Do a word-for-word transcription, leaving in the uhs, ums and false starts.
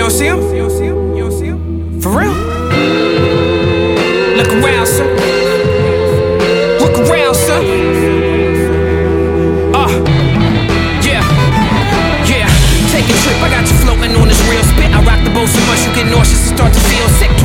don't see him? You don't see him? You don't see him? For real? Look around, son. Look around, son. Uh, yeah, yeah. Take a trip, I got you floating on this real spit. I rock the boat so much you get nauseous and start to feel sick.